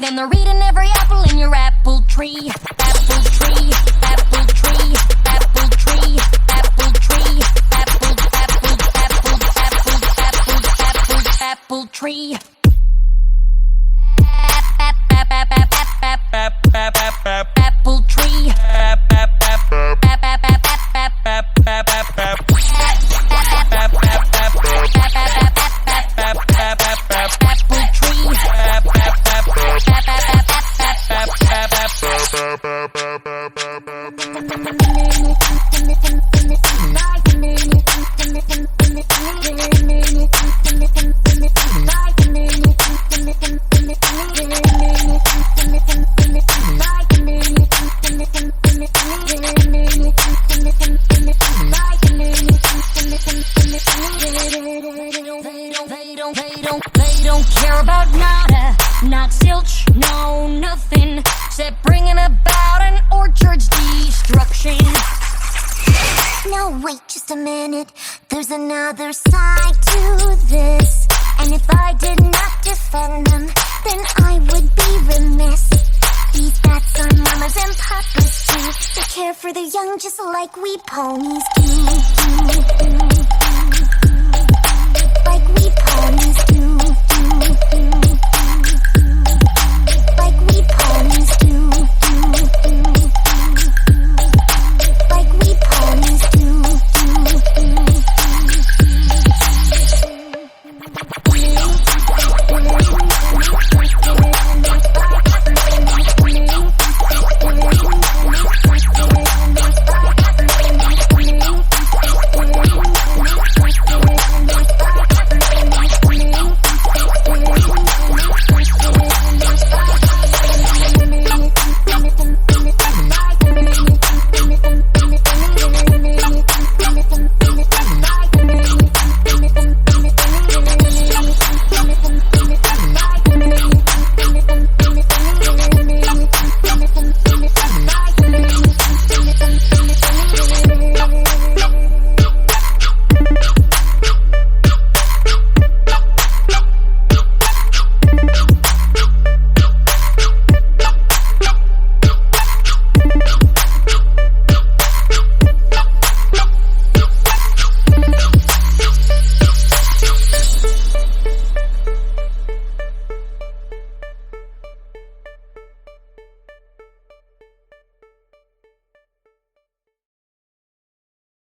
then they're eating every apple in your apple tree. Apple tree, apple tree, apple tree, apple tree, apple, apple, apple, apple, apple, apple, apple tree. Apple tree. They don't care about nada, not zilch, no nothing, except bringing about an orchard's destruction. No, wait just a minute, there's another side to this. And if I did not defend them, then I would be remiss. These bats are mamas and papas too. They care for their young just like we ponies do. Like we ponies